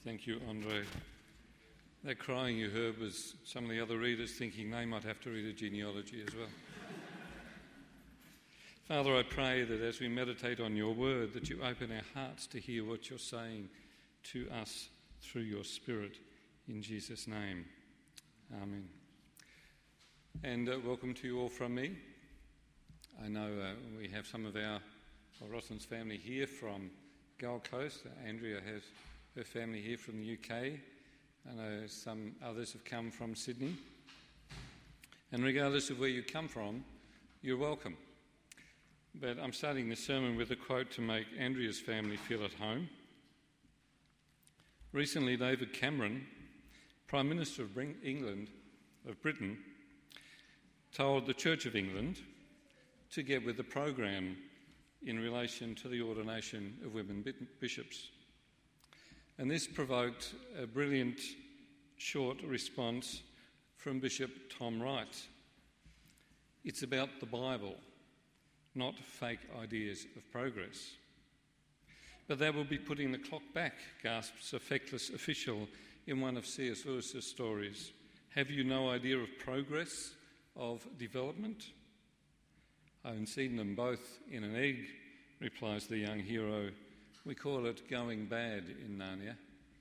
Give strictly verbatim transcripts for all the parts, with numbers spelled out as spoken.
Thank you, Andre. That crying you heard was some of the other readers thinking they might have to read a genealogy as well. Father, I pray that as we meditate on your word, that you open our hearts to hear what you're saying to us through your Spirit. In Jesus' name, amen. And uh, welcome to you all from me. I know uh, we have some of our, well, Rossland's family here from Gold Coast. Uh, Andrea has her family here from the U K. I know some others have come from Sydney. And regardless of where you come from, you're welcome. But I'm starting this sermon with a quote to make Andrea's family feel at home. Recently, David Cameron, Prime Minister of England, of Britain, told the Church of England to get with the program in relation to the ordination of women bishops. And this provoked a brilliant short response from Bishop Tom Wright. It's about the Bible, not fake ideas of progress. But that will be putting the clock back, gasps a feckless official in one of C S Lewis's stories. Have you no idea of progress, of development? I haven't seen them both in an egg, replies the young hero. We call it going bad in Narnia.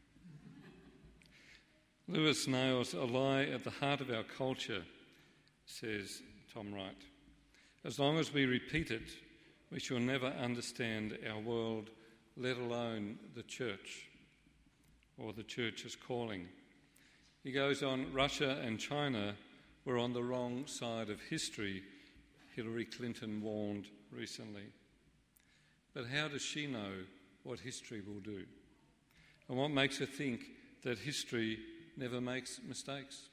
Lewis nails a lie at the heart of our culture, says Tom Wright. As long as we repeat it, we shall never understand our world, let alone the church or the church's calling. He goes on, Russia and China were on the wrong side of history, Hillary Clinton warned recently. But how does she know what history will do? And what makes her think that history never makes mistakes?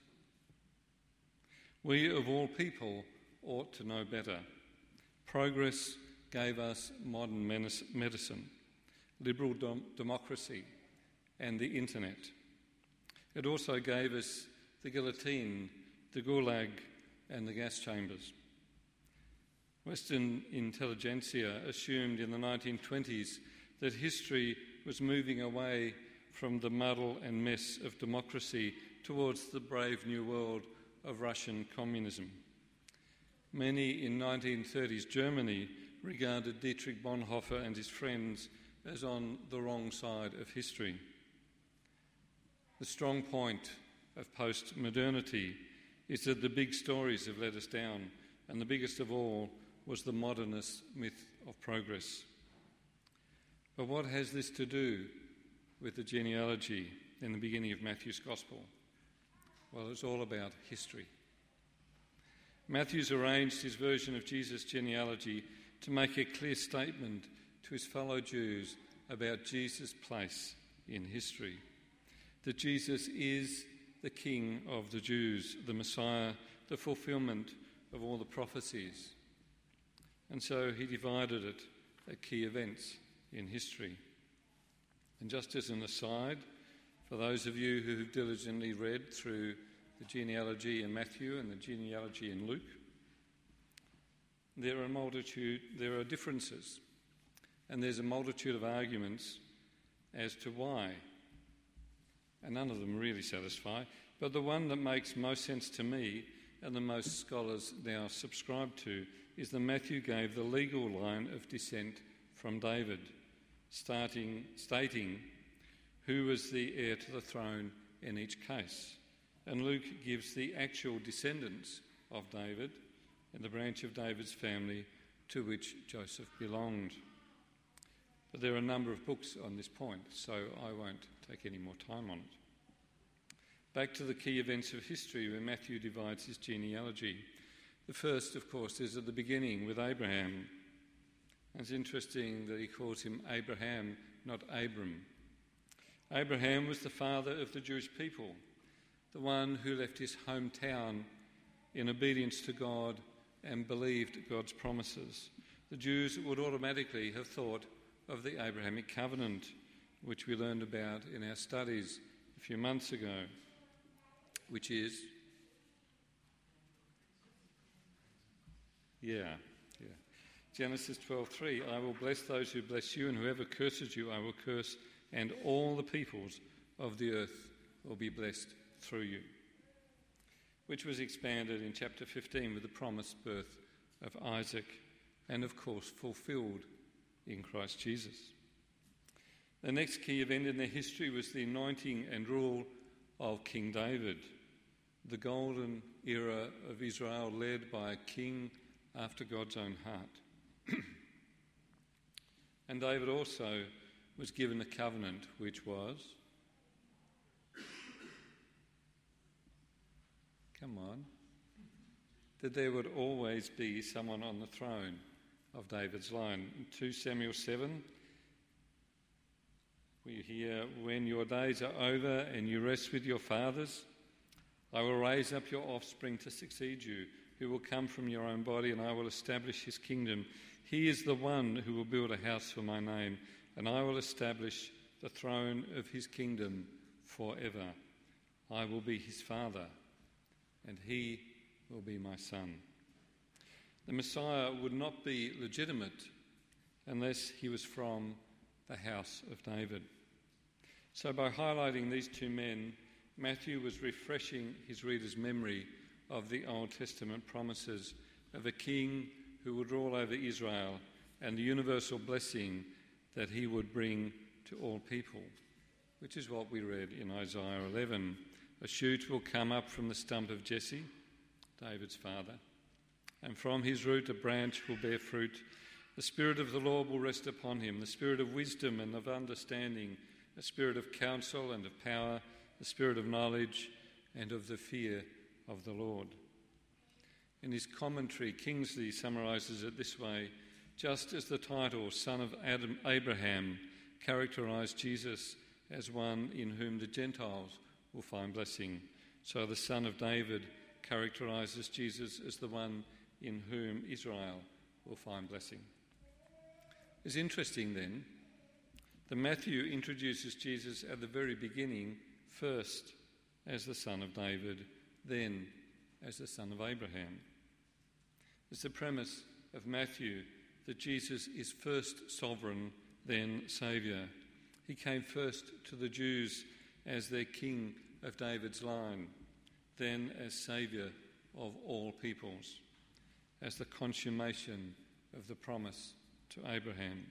We, of all people, ought to know better. Progress gave us modern medicine, liberal dom- democracy, and the internet. It also gave us the guillotine, the gulag, and the gas chambers. Western intelligentsia assumed in the nineteen twenties that history was moving away from the muddle and mess of democracy towards the brave new world of Russian communism. Many in nineteen thirties Germany regarded Dietrich Bonhoeffer and his friends as on the wrong side of history. The strong point of post-modernity is that the big stories have let us down, and the biggest of all was the modernist myth of progress. But what has this to do with the genealogy in the beginning of Matthew's Gospel? Well, it's all about history. Matthew's arranged his version of Jesus' genealogy to make a clear statement to his fellow Jews about Jesus' place in history, that Jesus is the King of the Jews, the Messiah, the fulfilment of all the prophecies. And so he divided it at key events in history. And just as an aside, for those of you who have diligently read through the genealogy in Matthew and the genealogy in Luke, there are a multitude, there are differences, and there's a multitude of arguments as to why. And none of them really satisfy, but the one that makes most sense to me and the most scholars now subscribe to is that Matthew gave the legal line of descent from David, starting, stating who was the heir to the throne in each case. And Luke gives the actual descendants of David and the branch of David's family to which Joseph belonged. But there are a number of books on this point, so I won't take any more time on it. Back to the key events of history where Matthew divides his genealogy. The first, of course, is at the beginning with Abraham. And it's interesting that he calls him Abraham, not Abram. Abraham was the father of the Jewish people, the one who left his hometown in obedience to God and believed God's promises. The Jews would automatically have thought of the Abrahamic covenant, which we learned about in our studies a few months ago, which is, yeah, yeah, Genesis twelve three, I will bless those who bless you, and whoever curses you I will curse, and all the peoples of the earth will be blessed through you," which was expanded in chapter fifteen with the promised birth of Isaac and, of course, fulfilled in Christ Jesus. The next key event in their history was the anointing and rule of King David, the golden era of Israel led by a king after God's own heart. And David also was given a covenant, which was, come on, that there would always be someone on the throne of David's line. In two Samuel seven, we hear, "When your days are over and you rest with your fathers, I will raise up your offspring to succeed you, who will come from your own body, and I will establish his kingdom. He is the one who will build a house for my name, and I will establish the throne of his kingdom forever. I will be his father, and he will be my son." The Messiah would not be legitimate unless he was from the house of David. So by highlighting these two men, Matthew was refreshing his readers' memory of the Old Testament promises of a king who would rule over Israel and the universal blessing that he would bring to all people, which is what we read in Isaiah eleven. "A shoot will come up from the stump of Jesse," David's father, "and from his root a branch will bear fruit. The Spirit of the Lord will rest upon him, the Spirit of wisdom and of understanding, a Spirit of counsel and of power, the Spirit of knowledge and of the fear of the Lord." In his commentary, Kingsley summarises it this way: "Just as the title Son of Adam, Abraham characterised Jesus as one in whom the Gentiles will find blessing, so the Son of David characterises Jesus as the one in whom Israel will find blessing." It's interesting then that Matthew introduces Jesus at the very beginning, first as the Son of David, then as the Son of Abraham. It's the premise of Matthew that Jesus is first sovereign, then Saviour. He came first to the Jews as their King of David's line, then as Saviour of all peoples, as the consummation of the promise to Abraham.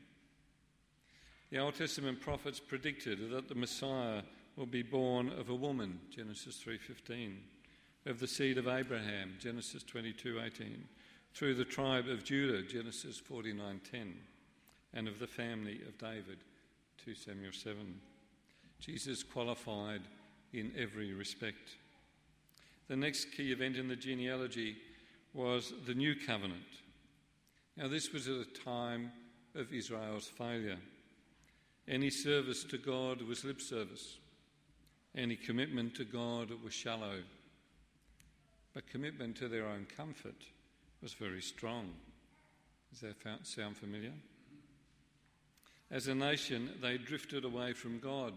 The Old Testament prophets predicted that the Messiah will be born of a woman, Genesis three fifteen, of the seed of Abraham, Genesis twenty-two eighteen, through the tribe of Judah, Genesis forty-nine ten, and of the family of David, two Samuel seven. Jesus qualified in every respect. The next key event in the genealogy was the New Covenant. Now, this was at a time of Israel's failure. Any service to God was lip service. Any commitment to God was shallow. But commitment to their own comfort was very strong. Does that sound familiar? As a nation, they drifted away from God.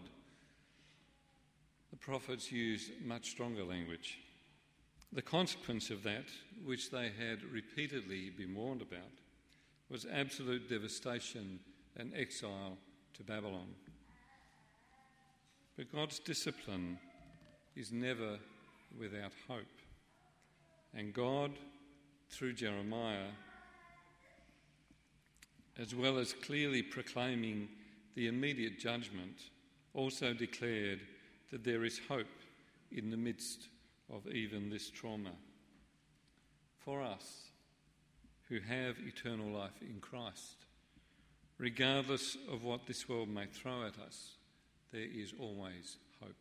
The prophets used much stronger language. The consequence of that, which they had repeatedly been warned about, was absolute devastation and exile to Babylon. But God's discipline is never without hope. And God, through Jeremiah, as well as clearly proclaiming the immediate judgment, also declared that there is hope in the midst of even this trauma. For us who have eternal life in Christ, regardless of what this world may throw at us, there is always hope.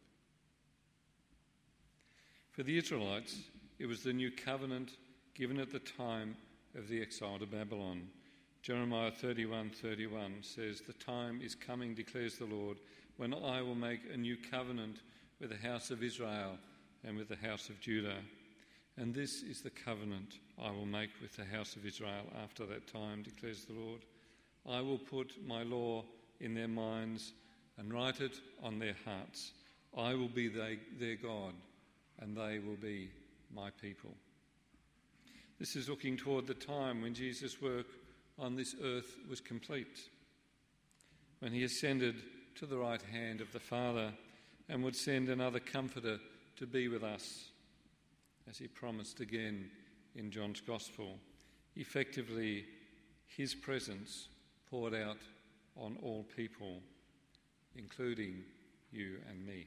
For the Israelites, it was the new covenant given at the time of the exile to Babylon. Jeremiah thirty-one thirty-one says, "The time is coming, declares the Lord, when I will make a new covenant with the house of Israel and with the house of Judah. And this is the covenant I will make with the house of Israel after that time, declares the Lord. I will put my law in their minds and write it on their hearts. I will be they, their God, and they will be my people." This is looking toward the time when Jesus' work on this earth was complete, when he ascended to the right hand of the Father and would send another Comforter to be with us, as he promised again in John's Gospel. Effectively, his presence poured out on all people, including you and me.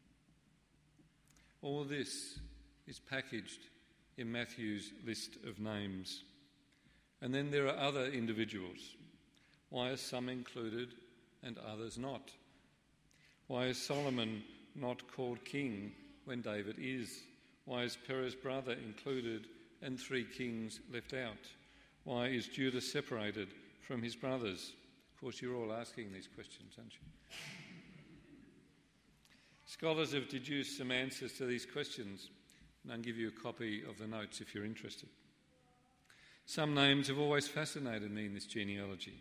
All this is packaged in Matthew's list of names. And then there are other individuals. Why are some included and others not? Why is Solomon not called king when David is? Why is Perez's brother included and three kings left out? Why is Judah separated from his brothers? Of course, you're all asking these questions, aren't you? Scholars have deduced some answers to these questions, and I'll give you a copy of the notes if you're interested. Some names have always fascinated me in this genealogy,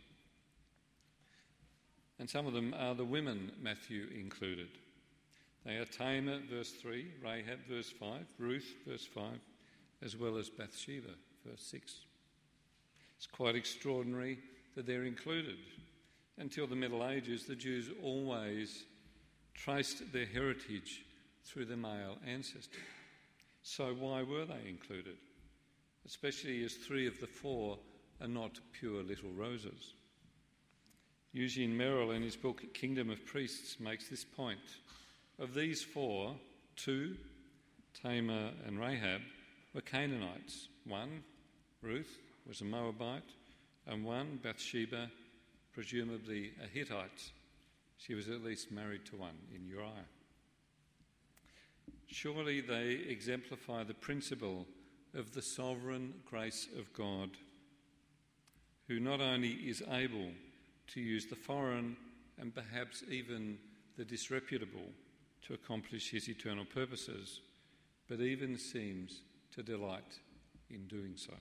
and some of them are the women Matthew included. They are Tamar, verse three, Rahab, verse five, Ruth, verse five, as well as Bathsheba, verse six. It's quite extraordinary that they're included. Until the Middle Ages, the Jews always traced their heritage through the male ancestor. So why were they included? Especially as three of the four are not pure little roses. Eugene Merrill, in his book Kingdom of Priests, makes this point. Of these four, two, Tamar and Rahab, were Canaanites. One, Ruth, was a Moabite, and one, Bathsheba, presumably a Hittite. She was at least married to one in Uriah. Surely they exemplify the principle of the sovereign grace of God, who not only is able to use the foreign and perhaps even the disreputable to accomplish his eternal purposes, but even seems to delight in doing so.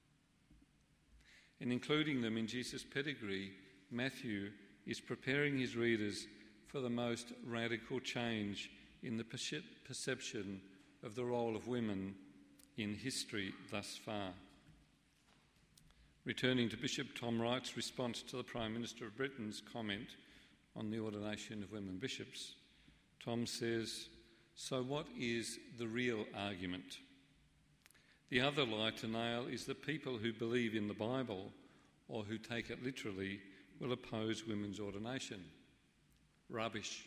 In including them in Jesus' pedigree, Matthew is preparing his readers for the most radical change in the perception of the role of women in history thus far. Returning to Bishop Tom Wright's response to the Prime Minister of Britain's comment on the ordination of women bishops, Tom says, "So what is the real argument? The other lie to nail is that people who believe in the Bible or who take it literally will oppose women's ordination. Rubbish.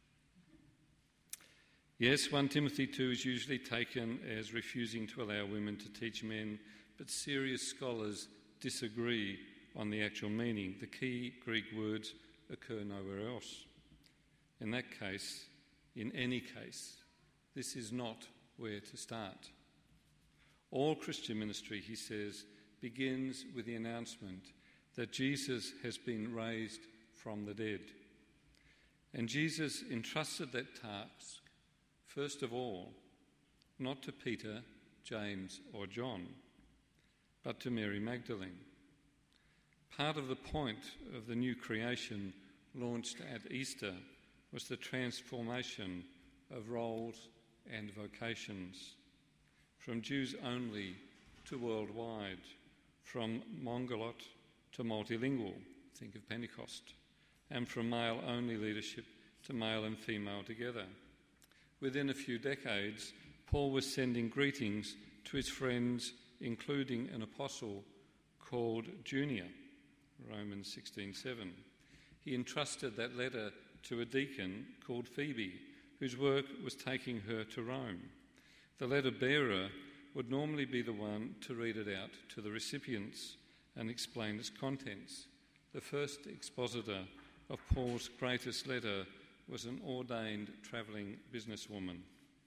Yes, First Timothy two is usually taken as refusing to allow women to teach men, but serious scholars disagree on the actual meaning. The key Greek words occur nowhere else. In that case, in any case, this is not where to start. All Christian ministry, he says, begins with the announcement that Jesus has been raised from the dead. And Jesus entrusted that task, first of all, not to Peter, James, or John, but to Mary Magdalene. Part of the point of the new creation launched at Easter was the transformation of roles and vocations, from Jews only to worldwide, from Mongolot to multilingual, think of Pentecost, and from male-only leadership to male and female together. Within a few decades, Paul was sending greetings to his friends, including an apostle called Junia, Romans sixteen seven. He entrusted that letter to a deacon called Phoebe, whose work was taking her to Rome. The letter bearer would normally be the one to read it out to the recipients and explain its contents. The first expositor of Paul's greatest letter was an ordained travelling businesswoman.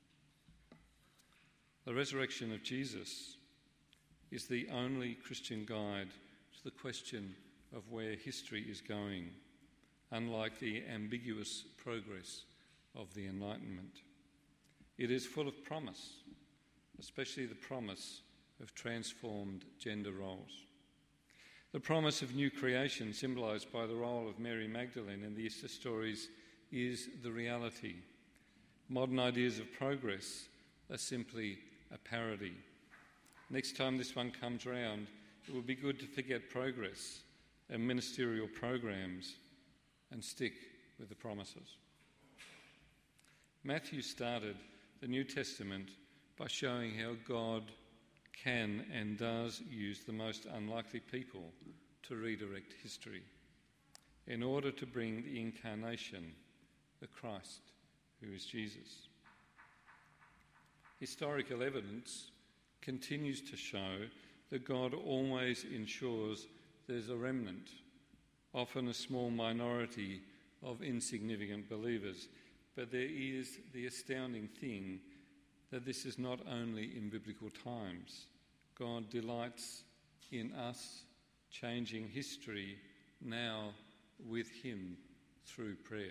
The resurrection of Jesus is the only Christian guide to the question of where history is going, unlike the ambiguous progress of the Enlightenment. It is full of promise, especially the promise of transformed gender roles. The promise of new creation, symbolised by the role of Mary Magdalene in the Easter stories, is the reality. Modern ideas of progress are simply a parody. Next time this one comes round, it will be good to forget progress and ministerial programs and stick with the promises. Matthew started the New Testament by showing how God can and does use the most unlikely people to redirect history in order to bring the incarnation, the Christ, who is Jesus. Historical evidence continues to show that God always ensures there's a remnant, often a small minority of insignificant believers. But there is the astounding thing that this is not only in biblical times. God delights in us changing history now with him through prayer.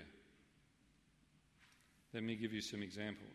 Let me give you some examples.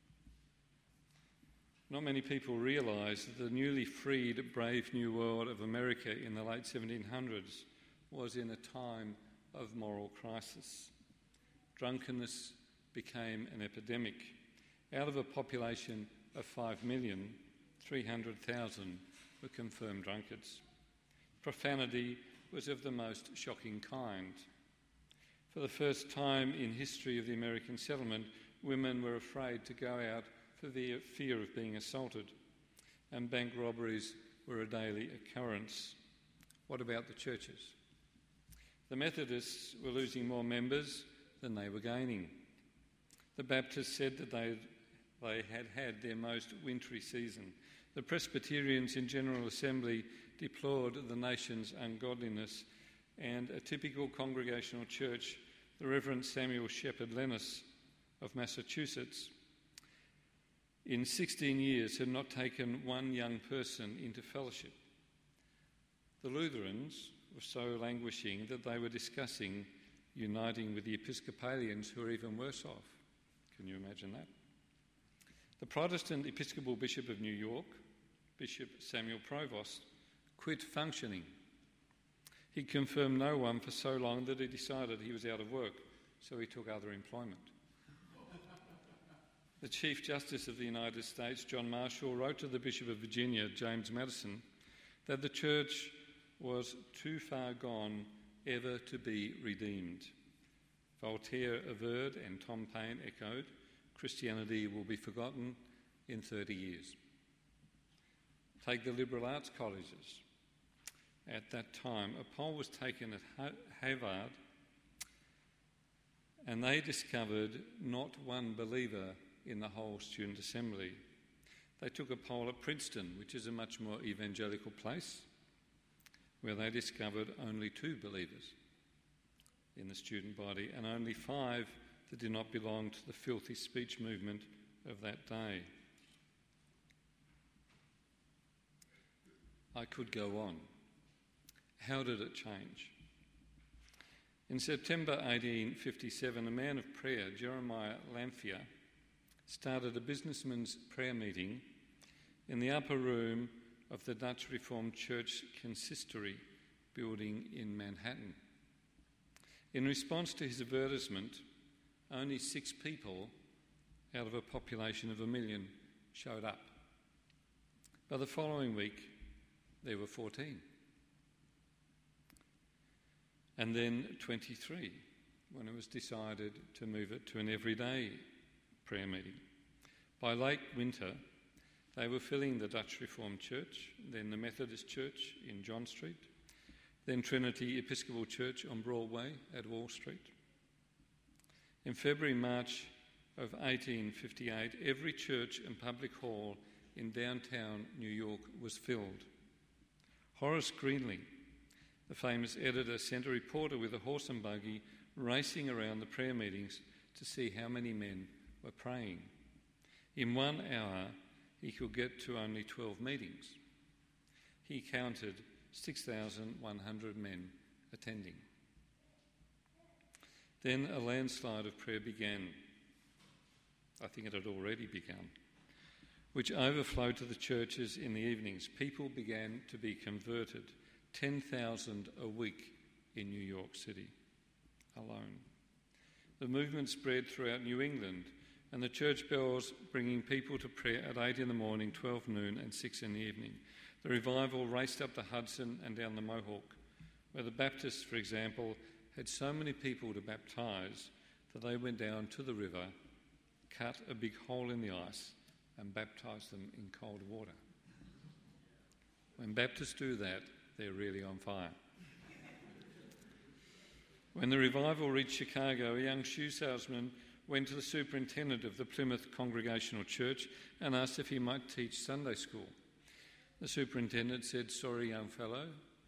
Not many people realise that the newly freed brave new world of America in the late seventeen hundreds was in a time of moral crisis. Drunkenness became an epidemic. Out of a population of five million, three hundred thousand were confirmed drunkards. Profanity was of the most shocking kind. For the first time in history of the American settlement, women were afraid to go out for the fear of being assaulted, and bank robberies were a daily occurrence. What about the churches? The Methodists were losing more members than they were gaining. The Baptists said that they, they had had their most wintry season. The Presbyterians in General Assembly deplored the nation's ungodliness, and a typical Congregational church, the Reverend Samuel Shepherd Lennis of Massachusetts, in sixteen years had not taken one young person into fellowship. The Lutherans were so languishing that they were discussing uniting with the Episcopalians, who are even worse off. Can you imagine that? The Protestant Episcopal Bishop of New York, Bishop Samuel Provost, quit functioning. He confirmed no one for so long that he decided he was out of work, so he took other employment. The Chief Justice of the United States, John Marshall, wrote to the Bishop of Virginia, James Madison, that the Church was too far gone ever to be redeemed. Voltaire averred, and Tom Paine echoed, Christianity will be forgotten in thirty years. Take the liberal arts colleges. At that time, a poll was taken at Harvard, and they discovered not one believer in the whole student assembly. They took a poll at Princeton, which is a much more evangelical place, where they discovered only two believers in the student body and only five that did not belong to the filthy speech movement of that day. I could go on. How did it change? In September eighteen fifty-seven, a man of prayer, Jeremiah Lanphier, started a businessman's prayer meeting in the upper room of the Dutch Reformed Church Consistory building in Manhattan. In response to his advertisement, only six people out of a population of a million showed up. By the following week, there were fourteen. And then twenty-three, when it was decided to move it to an everyday prayer meeting. By late winter, they were filling the Dutch Reformed Church, then the Methodist Church in John Street, then Trinity Episcopal Church on Broadway at Wall Street. In February, March of eighteen fifty-eight, every church and public hall in downtown New York was filled. Horace Greeley, the famous editor, sent a reporter with a horse and buggy racing around the prayer meetings to see how many men were praying. In one hour, he could get to only twelve meetings. He counted six thousand one hundred men attending. Then a landslide of prayer began. I think it had already begun, which overflowed to the churches in the evenings. People began to be converted, ten thousand a week in New York City alone. The movement spread throughout New England, and the church bells bringing people to prayer at eight in the morning, twelve noon and six in the evening. The revival raced up the Hudson and down the Mohawk, where the Baptists, for example, had so many people to baptise that they went down to the river cut a big hole in the ice and baptise them in cold water. When Baptists do that, they're really on fire. When the revival reached Chicago, a young shoe salesman went to the superintendent of the Plymouth Congregational Church and asked if he might teach Sunday school. The superintendent said, "Sorry, young fellow,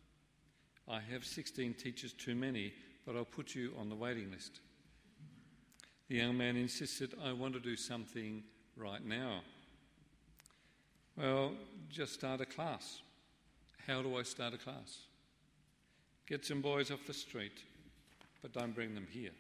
I have sixteen teachers too many, but I'll put you on the waiting list." The young man insisted, "I want to do something right now." "Well, just start a class." "How do I start a class?" "Get some boys off the street, but don't bring them here.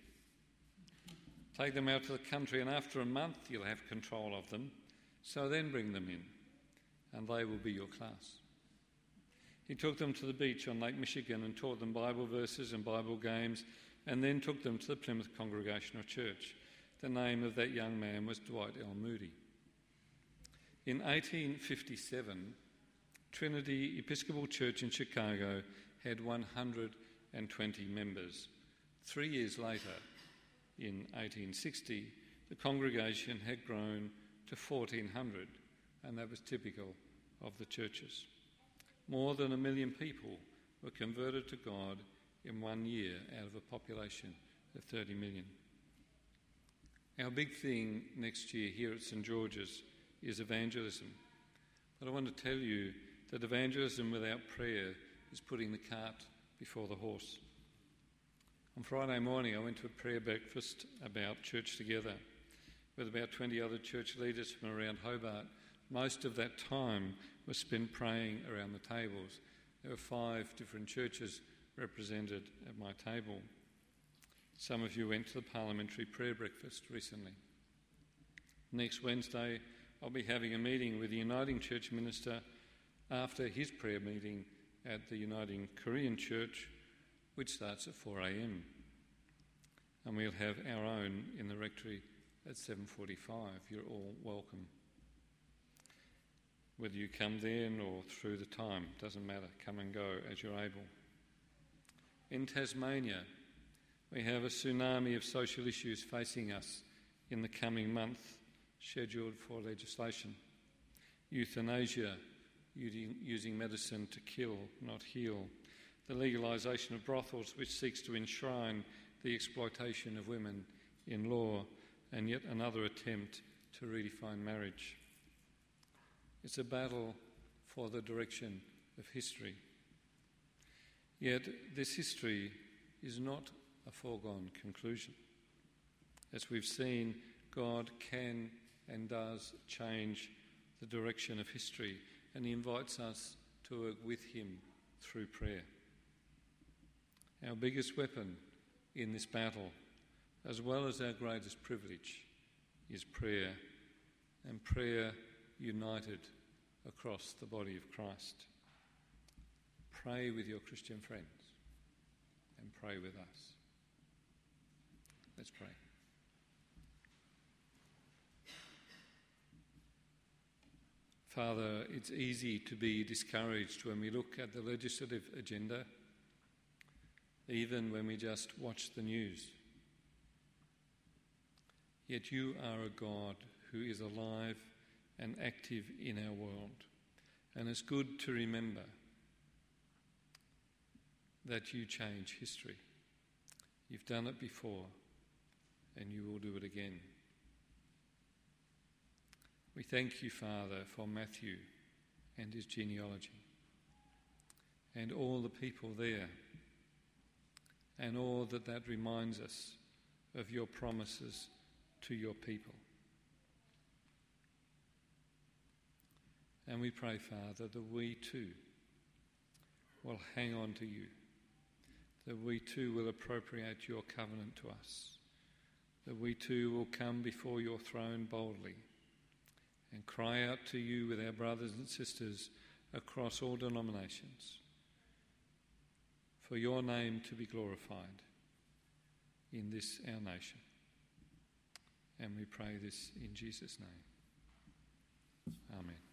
Take them out to the country, and after a month you'll have control of them, so then bring them in, and they will be your class." He took them to the beach on Lake Michigan and taught them Bible verses and Bible games, and then took them to the Plymouth Congregational Church. The name of that young man was Dwight L. Moody. In eighteen fifty-seven, Trinity Episcopal Church in Chicago had one hundred twenty members. Three years later, in eighteen sixty, the congregation had grown to fourteen hundred, and that was typical of the churches. More than a million people were converted to God in one year out of a population of thirty million. Our big thing next year here at St George's is evangelism. But I want to tell you that evangelism without prayer is putting the cart before the horse. On Friday morning, I went to a prayer breakfast about Church Together with about twenty other church leaders from around Hobart. Most of that time was spent praying around the tables. There were five different churches represented at my table. Some of you went to the parliamentary prayer breakfast recently. Next Wednesday, I'll be having a meeting with the Uniting Church minister after his prayer meeting at the Uniting Korean Church, which starts at four a.m. And we'll have our own in the rectory at seven forty-five. You're all welcome. Whether you come then or through the time, doesn't matter. Come and go as you're able. In Tasmania, we have a tsunami of social issues facing us in the coming month, scheduled for legislation. Euthanasia, using medicine to kill, not heal. The legalisation of brothels, which seeks to enshrine the exploitation of women in law, and yet another attempt to redefine marriage. It's a battle for the direction of history. Yet this history is not a foregone conclusion. As we've seen, God can and does change the direction of history, and he invites us to work with him through prayer. Our biggest weapon in this battle, as well as our greatest privilege, is prayer, and prayer united across the body of Christ. Pray with your Christian friends and pray with us. Let's pray. Father, it's easy to be discouraged when we look at the legislative agenda, even when we just watch the news. Yet you are a God who is alive and active in our world, and it's good to remember that you change history. You've done it before, and you will do it again. We thank you, Father, for Matthew and his genealogy, and all the people there, and all that that reminds us of your promises to your people. And we pray, Father, that we too will hang on to you, that we too will appropriate your covenant to us, that we too will come before your throne boldly and cry out to you with our brothers and sisters across all denominations for your name to be glorified in this our nation. And we pray this in Jesus' name. Amen.